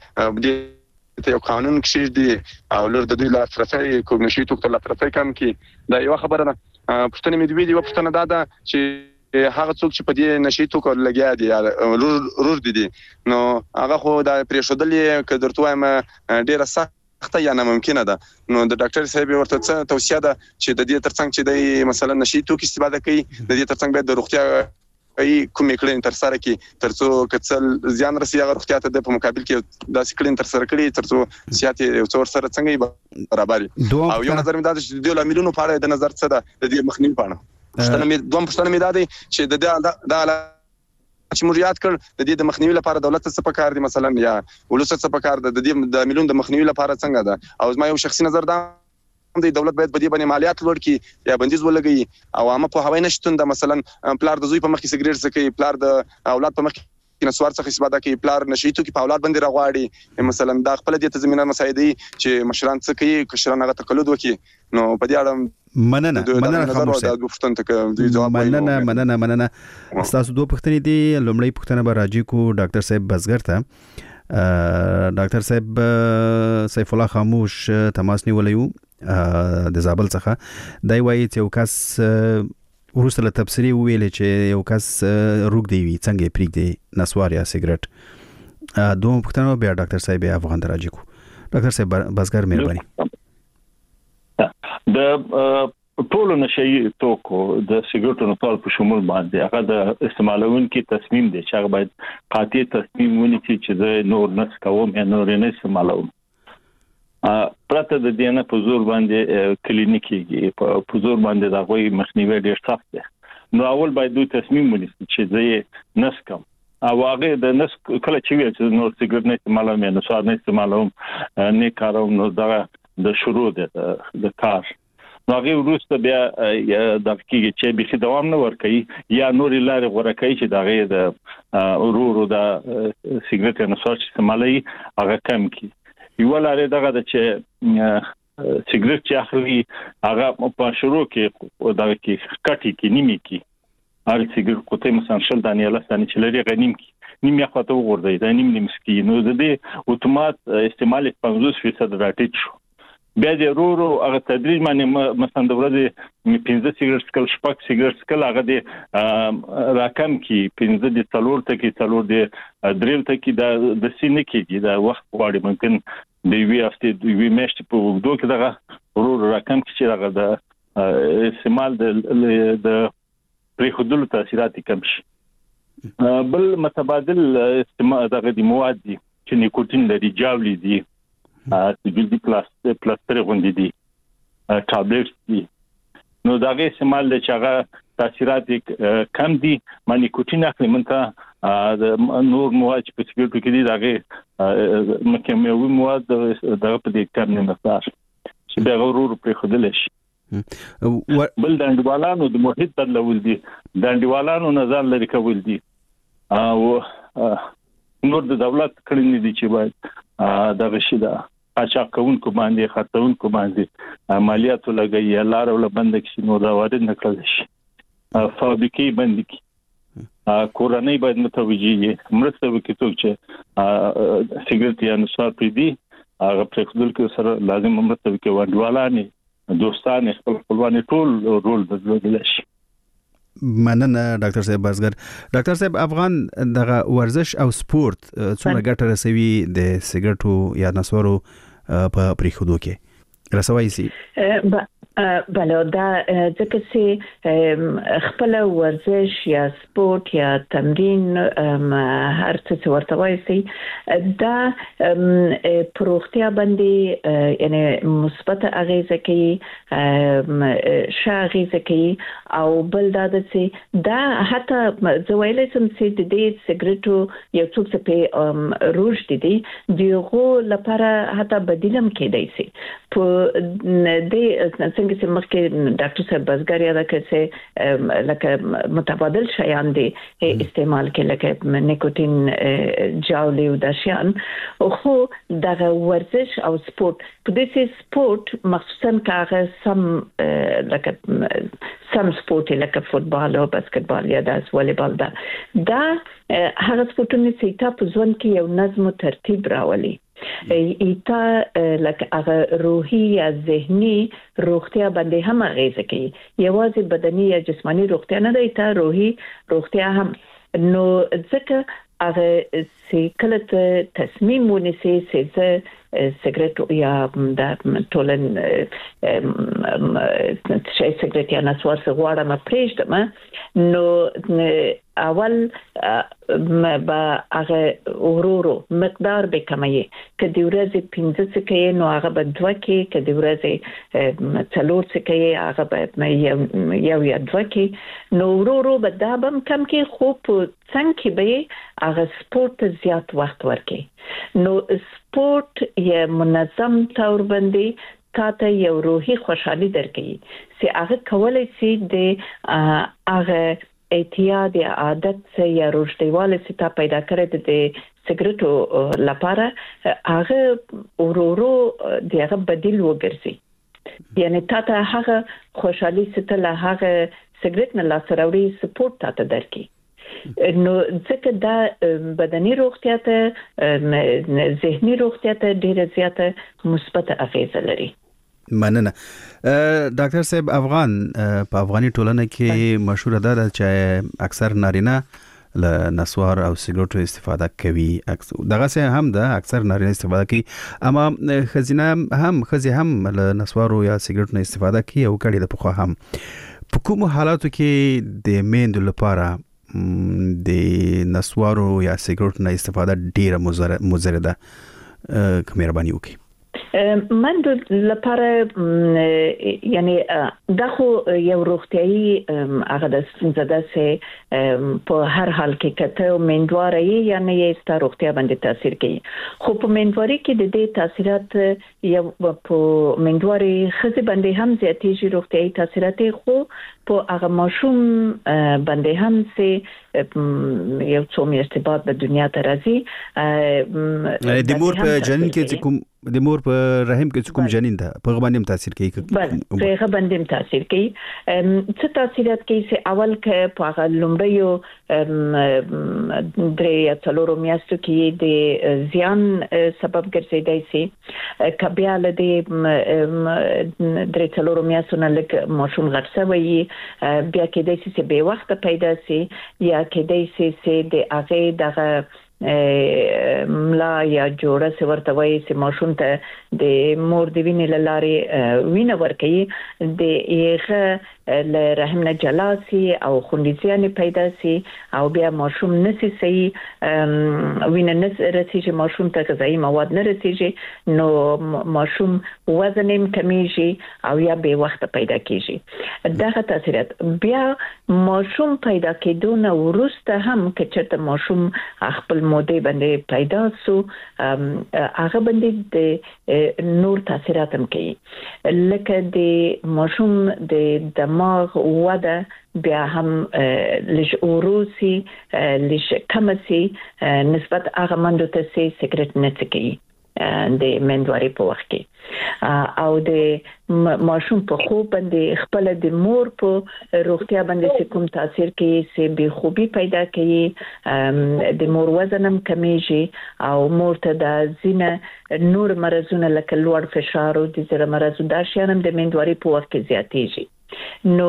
ته یو قانون کې دي او لر د دوی لاسرسي کوم نشي توکو ته لاسرسي کم کی دا یو خبره ده پښتنه مې دی یو پښتنه ده چې هغه څوک چې په دې نشي توکو لګیا دي رور دي نو هغه خو دا پریښودلې کډرتوایم ډیره سخت سخته یا ناممکنه ده. نو د ډاکټر صاحب ورته څه توصیه ده چې د دې ترڅنګ چې د مثلا نشي توکي استفاده کوي د دې ترڅنګ باید د روغتیا کومې کړنې تر سره کړي ترڅو کڅل زیان رسي هغه روغتیا ته په مقابل کې داسې کړنې تر سره کړي ترڅو صحت یو څور سره څنګه برابر او یو نظر مې دا چې د لاملونو په اړه د نظر څه ده د دې مخنیوي په اړه پښتنه مې دا دی چې د چې مریاد کړ د دې د مخنیوي لپاره دولت څه پکار دي مثلا یا ولوس څه پکار ده د دې د مليون د مخنیوي لپاره څنګه ده او زما یو شخصي نظر ده د دولت باید په دې باندې مالیات لوړ کړي یا بندیز ولګي او عامه په هوای نشټون د مثلا پلار د زوی په مخ کې سګریټ څکي پلار د اولاد په مخ کې نسوار څخه استفاده کوي پلار نشیتو کې په اولاد باندې راغواړي مثلا دا خپل د تضمینه مسایدي چې مشران څه کوي کشران هغه تقلید وکي نو په دې اړه مننه خاموش د پښتون ته جواب مننه تاسو دوه پښتنې دي لومړی پښتنه به راځي کو ډاکټر صاحب بزګر ته ډاکټر صاحب سیف الله خاموش تماس نیولیو د زابل څخه دای وایي چې یو کس ورسته له تفسیری ویل چې یو کس روغ دی وي څنګه پریک دی نسوار یا سیګریټ دوه پښتنه بیا ډاکټر صاحب افغان راځي کو ډاکټر صاحب بزګر مهرباني د ټول نشي توکو د سیګریټونو ټول په شمول باندې هغه د استعمالونکو تصمیم دی چې هغه باید قاطع تصمیم ونیسي چې د نور نس کوم یا نور نه استعمالوم پرته د دې نه په زور باندې کلینیکي په زور باندې دا غوي مخنیوي ډیر سخت دی نو اول باید دوی تصمیم ونیسي چې زه نس کوم او هغه د نس کله چې وي چې نور سیګریټ نه استعمالوم یا نسوار نه استعمالوم نه کاروم نو دا د شروع د کار نو هغه وروسته بیا د کیږي چې به دوام نه ورکړي یا نور لارې غوړه کوي چې دغه د ورورو د سیګریټ نه سوچ استعمالي هغه کم کی یو لارې دغه د چې سیګریټ چې اخلي هغه په شروع کې دغه کې کټي کې نیمه کې هر سیګریټ کوته مثلا شل دانې لسانه چې لري غنیم کې نیمه خواته وګورځي دا نیم سکي نو د دې اتومات استعمال 50% راټیټ شو بیا د ورورو هغه تدریج باندې مثلا د ورځې 15 سیګریټ سکل شپږ سیګریټ سکل هغه د راکم کې 15 د څلور ته کې څلور د دریم ته کې د سینې کې د وخت غواړي ممکن د وی افته د وی مشت په وګدو کې دغه ورور راکم کې چې هغه د استعمال د پریخودلو تاثیرات کم شي بل متبادل استعمال دغه د مواد دي چې نیکوتین لري جاولي دي سیګریټ پلاستر غوندي دي ټابلیټس دي نو دغه استعمال د چاغه تاثیرات کم دي نیکوتین اخلي منته د نور مواد په سیګریټو کې دي دغه مکملوي مواد دغه په دې کم نه مقدار چې دا ورور په خدل شي بل د انډوالانو د محیط بدلول دي د انډوالانو نظر لري کول دي او نور د دولت کړنې دي چې باید دا غشيده اچا کوونکو باندې خرڅونکو باندې مالیات لګي لار ول بند کړي نو دا وارد نکړل شي فابریکې بند کړي کورنۍ باید متوجي مرسته وکړي چې سیګریټ یا نسوار پری دي هغه پرېخدل کې سره لازم مرسته وکړي وډوالانه دوستان خپلوان ټول رول بدلول شي مننه ډاکټر صاحب بزګر ډاکټر صاحب افغان دغه ورزش او سپورت څومره ګټه رسوي د سیګریټو یا نسوارو په پریخودو کې رسوي سي بله دا ځکه چې خپل ورزش یا سپورت یا تمرین هر څه ورته وایي سي دا پروختیا باندې یعنی مثبت اغیزه کوي شاغیزه کوي او بل دا چې دا حتی زویل سم چې د دې سیګریټو یو څوک څه په روج دي دیغه لپاره حتی بدیلم کېدای شي په دې څنګه چې مخکې ډاکټر صاحب بزګر یاد کړ چې لکه متبادل شیان دي استعمال کې لکه نیکوتین جاولي او داشیان خو دغه ورزش او سپورت په دې سپورت مخصوصا کاغه سم سپورت لکه فوتبال او باسکټبال یا د والیبال دا هغه سپورتونه چې تاسو په ځوان کې یو نظم او ترتیب راولي ایتا لکه هغه روحي یا ذهني روغتیا باندې هم اغیزه کوي یوازې بدني یا جسمانی روغتیا نه دی ته روحي روغتیا هم نو ځکه هغه چې کله تصمیم ونیسي چې سیګریټ یا د ټولن شي سیګریټ یا نسوار څخه غواړم پرېږدم نو اول با هغه ورورو مقدار به کمایي کدی ورځې 15 څخه نو هغه به 2 کې کدی ورځې 4 څخه هغه به یو یا 2 کې نو ورورو به دا بم کم کې خو په څنګه به هغه سپورت زیات وخت ورکړي نو سپورت یې منظم تور باندې تاته یو روحي خوشحالي درکړي چې هغه کولای شي د هغه اعتیاد یا عادت یا روشتیواله چې تا پیدا کړی د سیګریټو لپاره هغه ورورو دغه بدیل وګرځي یعنی تاته هغه خوشحالي ستل هغه سیګریټ نه لاسراوړي سپورت تاته درکړي نو ځکه دا بدني روغتیا ته ذهني روغتیا ته ډیره زیاته مثبت اغیزه لري مننه ډاکټر صاحب افغان په افغاني ټولنه کې مشهور ده چې اکثر نارینه له نسوار او سیګریټو استفاده کوي دغه څه هم ده اکثر نارینه استفاده کوي اما خزي هم له نسوارو یا سیګریټو استفاده کوي او کړي د پخوا هم په کوم حالاتو کې د میندو لپاره د نسوارو یا سیګریټو استفاده ډیره مضره ده مهرباني وکړئ من لپاره یعنی دغه یو روغتيایي هغه د ستونزه سه په هر حال کې کته مندواره یعنی یې ستاسو روغتیا باندې تاثیر کوي خو په مندواري کې د دې تاثیرات یو په مندواري خزي باندې هم زیاتېږي روغتيایي تاثیرات خو په هغه ماشوم باندې هم سه یو څو میاشتې بعد د دنیا ته راځي د مور په جنین کې کوم د مور په رحم کې کوم جنین ده په باندې تاثیر کوي په باندې تاثیر کوي څه تاثیرات کوي چې اول کې په هغه لومړیو درې یا څلورو میاشتو کې د زیان سبب ګرځیدای شي کبیا له دې درې څلورو میاشتو نه لکه ماشوم غټ شوی بیا کې د سې به وخت پیدا شي یا کې د سې د هغه دغه ملا یا جوړه ورته وایي چې ماشوم ته د مور د وینې لارې وینه ورکوي د یغه له رحم نه جلاسي او خوندیزيان پیدا سي او بیا ماشوم نسي سي وینه نس رسیږي ماشوم ته غذایی مواد نه رسیږي نو ماشوم وزن یې کمیږي او یا به وخت پیدا کیږي دغه تاثیرات بیا ماشوم پیدا کېدونه ورسته هم که چېرته ماشوم خپل موده باندې پیدا سو هغه باندې د نور تاثیرات هم کوي لکه د ماشوم د دماغ وده بیا هم لږ اوروسي لږ کمسي نسبت هغه مندو ته سیګریټ نه څکي د مندواري په وخت کې او د ماشوم په خوب باندې خپل د مور په روغتیا باندې کوم تاثیر کوي چې به خوبي پیدا کوي د مور وزن هم کمیږي او مور ته د زینه نور مرزونه لکه لوړ فشار او د زړه مرز دا شیان هم د مندواري په وخت کې زیاتېږي نو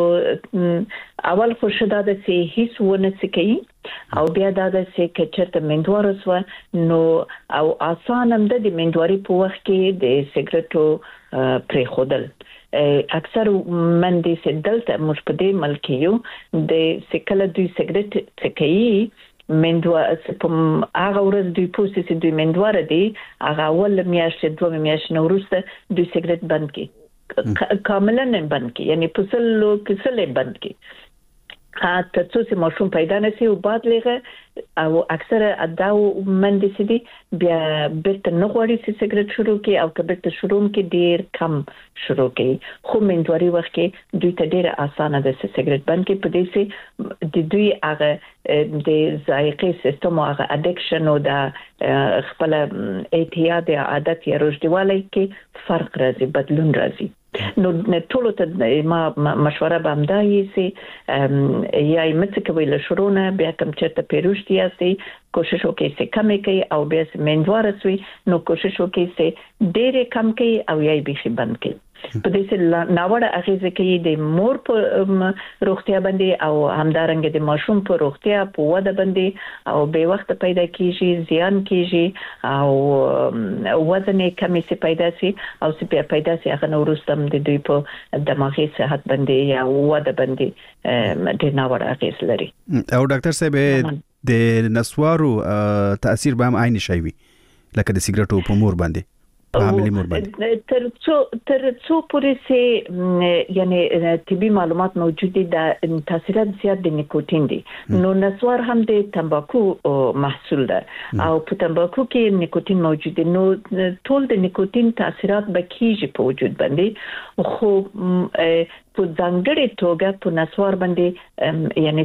اول خو شدا د سي هیڅ ونه سکی او بیا دا د سي کچته مندوار وسو نو او آسان هم د مندواري په وخت کې د سیګریټو پرې خودل اکثر من دې سدلته مشپدې ملکیو د سکل دوی سیګریټ سکی مندوا په هغه ورځ دوی پوسټ چې دوی مندوار دي هغه ول میاشت دوه میاشت نو ورسته دوی سیګریټ بند کی کاملا نه بند کی یعنی پسلو کسلې بند کی ته څه ماشوم پیدا نشي او بعد لغه او اکثر اداو مندي سدي بیا بیرته نه غوړي چې سیګریټ شروع کی او کبرته شروع کی ډیر کم شروع کی خو مندوري وخت کې دوی ته ډیر اسانه ده چې سیګریټ بند کی په دې سي د دوی هغه د ذایقې سیستم او هغه اډکشن او د خپل اعتیاد عادت یا رشدواله کې فرق راځي بدلون راځي نو ټول ته ما مشوره بامدایي سي یا یمڅ کوي له شروع نه بیا کوم چرته پیروشتي اسي کوشش وکړي چې کم کوي او بیا مندوار سوي نو کوشش وکړي چې ډېر کم کوي او یا به بند کوي په دې ناوړه اغیزه کوي د مور په روغتیا باندې او همدارنګه د ماشوم په روغتیا په وده باندې او به وخت پیدا کیږي زیان کیږي او وزن کمی سي پیدا سي او سي پیدا سي هغه نورستم د دوی په دماغي صحت باندې یا وده باندې د ناوړه اغیز لري. او ډاکټر صاحب د نسوارو تاثیر به هم عین شي وي لکه د سیګریټو په مور باندې عاملی مور باندې تر څو پورې سي یعنی طبي معلومات موجود دي د تاثیرات زیات د نیکوتین دي. نو نسوار هم د تمباکو محصول ده او په تمباکو کې نیکوتین موجود دي. نو ټول د نیکوتین تاثیرات به کیږي په وجود باندې خو په ځانګړې توګه په نسوار باندې یعنی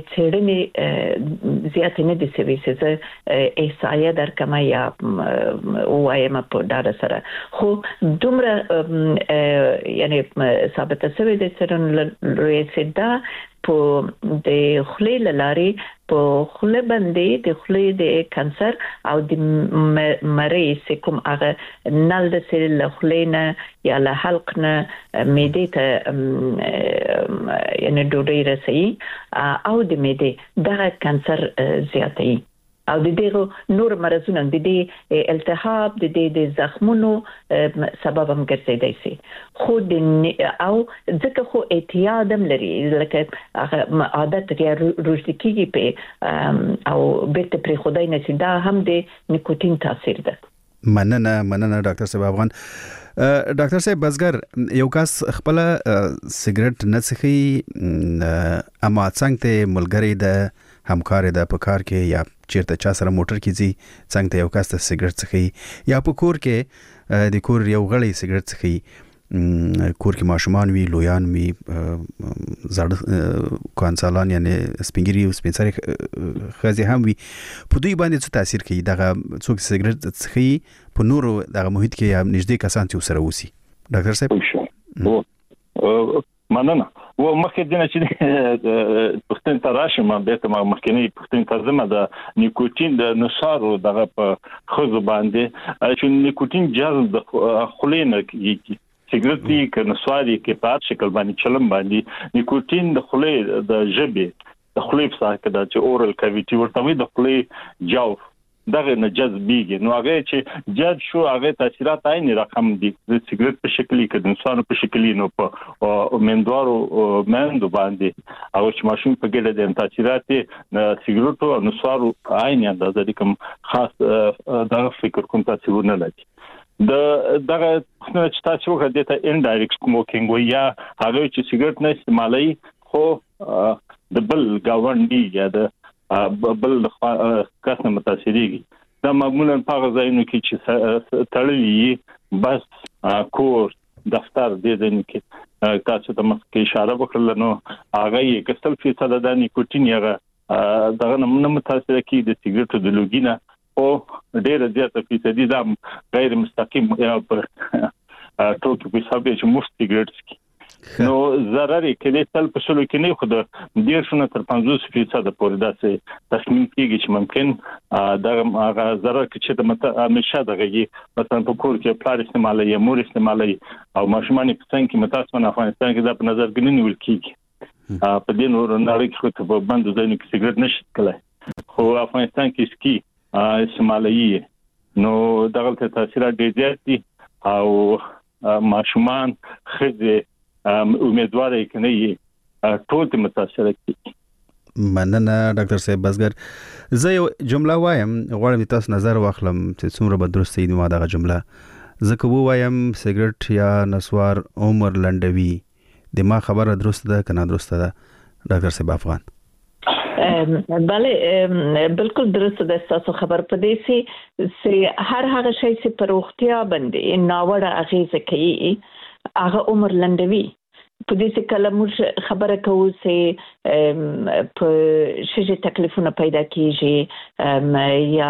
څېړنې زیات نه دي سوي چې احصایه درکمه یا وایم په ډاډه سره خو دومره یعنی ثابت شوی دی چې ریسدا په د خلې لاري په خله باندې د خلې د کانسر او د مریض کوم هغه نل د سیل خلینا یا له حلق نه معده ته یعنی ډوډۍ رسي او د معده د کانسر زیاتوي او د دې نور مرزونه د دې التهاب د دې زخمونو سبب هم ګرځیدای شي. خو او ځکه خو اعتیاد هم لري لکه عادت یا روزګي په او بیت پر خدای نشي دا هم د نیکوتین تاثیر ده. مننه ډاکټر صاحب افغان. ډاکټر صاحب بزګر یو کس خپل سیګریټ نه څخه اما څنګه ته ملګری د همکار د په کار کې یا چیرته چا سره موټر کې زی څنګه ته یو کس ته سیګریټ څخه یا په کور کې د کور یو غړی سیګریټ څخه کور کې ماشومان وی لویان وی زړه کانسالان یعنی سپینګری او سپینسری خزي هم وی په دوی باندې څه تاثیر کوي دغه څوک سیګریټ څخه په نورو دغه محیط کې یا نږدې کسان چې سره وسی. ډاکټر صاحب مننه و مخکې دنه چې پښتون تراشم به ته مخکې پښتون ترجمه د نیکوتین د نشارو دغه په خزو باندې چې نیکوتین جذب د خلینه کې سیګریټ کې نسواري کې په شکل باندې چلم باندې نیکوتین د خلې د ژبې د خلې په ساحه د اورال کاویټي ورته وي د خلې جوف دغه نه جذبيږي. نو هغه چې جذب شو هغه تاثیرات عین رقم دي د سیګریټ په شکل کې د انسان په شکل نو په مندوارو مندو باندې او چې ماشوم په ګډه د تاثیرات د سیګریټو او نسوارو عین اندازه د کوم خاص دغه فکر کوم تاثیر نه لري. دغه چې تاسو وګورئ د انډایرکټ سموکینګ یا هغه چې سیګریټ نه استعمالي خو د بل گاونډي یا د بل کس نه متاثرېږي دا معمولا په غځاینو کې چې تړلې بس کور دفتر دې ځین کې تاسو ته مخکې اشاره وکړل نو هغه یې کستل فیصد د نیکوتین هغه دغه نه متاثر کی د سیګریټو د لوګینه او ډېر زیاته فیصدي دا غیر مستقیم یا پر ټوکې په حساب چې مفت سیګریټ نو ضرر کې تل په شلو کې نه خو د 10 تر 50% پورې داسې تخمین کیږي چې ممکن دا ضرر کې چې همیشه دغه مثلا په کور کې پلار استعمالي یا مور استعمالي او ماشومان په څنګه کې متاسفانه افغانستان کې دا په نظر کې نه نیول کیږي په دې نور نړۍ کې خو په بند ځای کې سیګریټ نشي کولای خو افغانستان کې سکی استعمالي نو دغه تاثیرات ډېر زیات دي او ماشومان خزه امیدوار یې کنه ټول متاثر کیږي. مننه ډاکټر صاحب بزګر زه یو جمله وایم غواړم تاسو نظر واخلم چې څومره به درسته وي نو دا جمله زه کوم وایم سیګریټ یا نسوار عمر لنډوي د ما خبره درسته ده کنه درسته ده ډاکټر صاحب افغان؟ بله بالکل درسته ده تاسو خبر پدې سي هر هغه شی چې پر روغتیا باندې ناوړه اغیزه کوي هغه عمر لنډوي. په دې څه کله موږ خبره کوو چې په شې تکلیفونه پیدا کیږي یا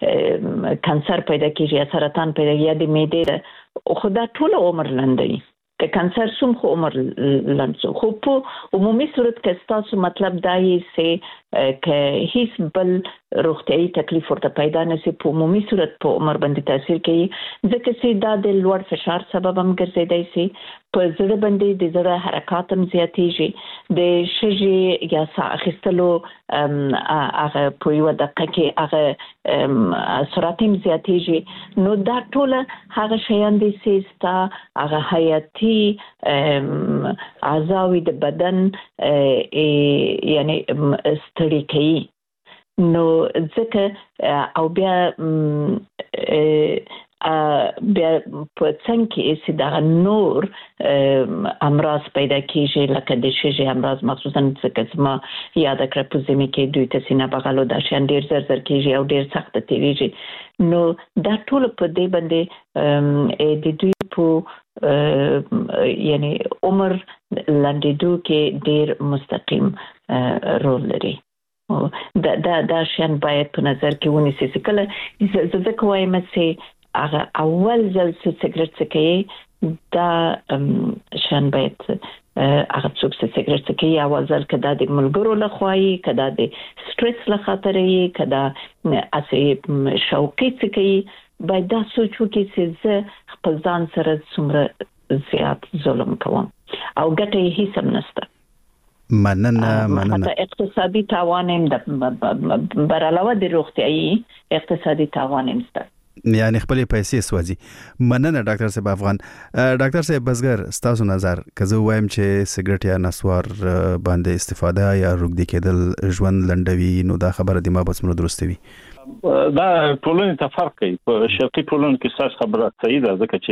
کانسر پیدا کیږي یا سرطان پیدا یا د معدې خو دا ټول عمر لنډوي که کانسر سوم خو عمر لنډ خو په عمومي صورت کې تاسو مطلب دا یې سي که هیڅ بل روغتیايي تکلیف ورته پیدا نشي په عمومي صورت په عمر باندې تاثیر کوي ځکه چې دا د لوړ فشار سبب هم ګرځیدای شي په زړه باندې د زړه حرکات هم زیاتېږي د شږي یا ساه اخیستلو هغه په یو دقیقه کې هغه سرعت هم زیاتېږي نو دا ټول هغه شیان دي چې هغه حیاتي اعضاء د بدن یعنی ستړي کوي نو ځکه او بیا په څنګه کې دا نور امراض پیدا کیږي لکه د شږي امراض مخصوصا ځکه ما یاد کړ په زمي کې دوی ته سینه بغلو د شان ډیر زر کیږي او ډیر سخت تیریږي نو دا ټول په دې باندې د دوی په یعنی عمر لاندېدو کې ډیر مستقیم رول لري دا شان باید په نظر کې ونیسي چې کله زه کوم چې هغه اول ځل چې سیګریټ څکوي دا شان باید هغه څوک چې سیګریټ څکوي اول ځل کدا د ملګرو لخوا کدا د سټرس له خاطر کدا اسې شوقي څکوي باید دا سوچ وکړي چې زه خپل ځان سره څومره زیات ظلم کوم او ګټه هیڅ هم نشته مننه اقتصادي تاوان هم د برعلاوه د روغتيایي اقتصادي تاوان هم شته یعنی خپل پیسې سوځي مننه ډاکټر صاحب افغان ډاکټر صاحب بزګر ستاسو نظر کزه وایم چې سیګریټ یا نسوار باندې استفاده یا روږدي کېدل ژوند لنډوي نو دا خبره د ما بس مو درسته وي دا ټولنې ته فرق کوي په شرقي ټولنو کې ساس خبره صحیح ده ځکه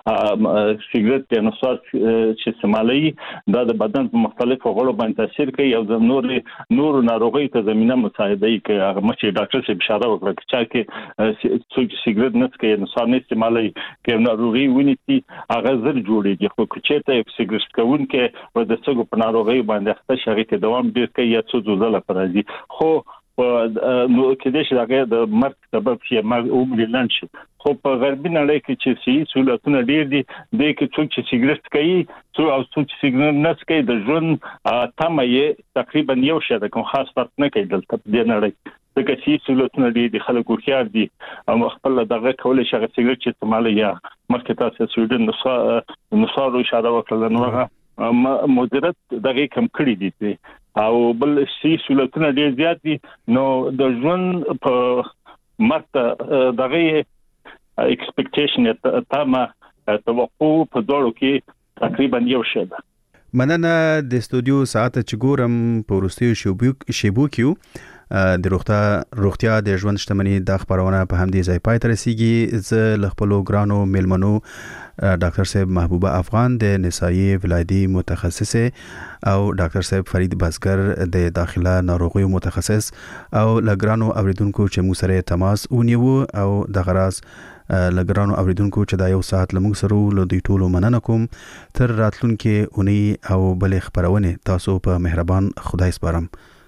چې سیګریټ یا نسوار چې استعمالي دا د بدن په مختلفو غړو باندې تاثیر کوي او د نور ناروغیو ته زمينه مساعدهي کوي هغه مچ ډاکټر صاحب اشاره وکړه چې سیګریټ نه څکي نسوار نه استعمالي کې ناروغي ونیسي هغه زر جوړيږي خو چې ته سیګریټ کوونکې و د څنګه په ناروغي باندې اخته شغې ته دوام ډیر کوي یا څه ځله فرضي خو نو کې د شي د مرګ سبب چې مرګ عمر لاند شي خو په غربي نړۍ کې چې سي سہولتونه ډېر دي د کې څوک چې سیګریټ کوي او څوک چې سیګریټ نه کوي د ژوند تمه یې تقریبا یو شی د کوم خاص فرق نه کوي دلته د نړۍ دغه سي سہولتونه دي خلکو خيار دي او خپل دغه کول شي سیګریټ چې استعمال یا مخکې تاسو سویډن نو اشاره وکړه نو هغه مدیریت دغه کم کړی دي او بل سي سہولتونه ډېر زیات دي نو د ژوند په مرته دغه ایکسپیکټیشن تمه توقع په ډول کې تقریبا یو شی ده مننه د استودیو ساعت چې ګورم په ورستیو شیبو کیو د روغتیا د ژوند شتمنۍ د خبرونه په همدې ځای پای ته رسیږي ز لخپلو ګرانو ملمنو ډاکټر صاحب محبوبه افغان د نسایي ولادي متخصصه او ډاکټر صاحب فرید بزګر د داخله ناروغیو متخصص او لګرانو اوریدونکو چې مو سره تماس ونیو او د غراس لګرانو اوریدونکو چې دا یو ساعت لمغ سره له دوی ټولو مننه کوم تر راتلونکو اونۍ او بل خبرونه تاسو په مهربان خدای سپارم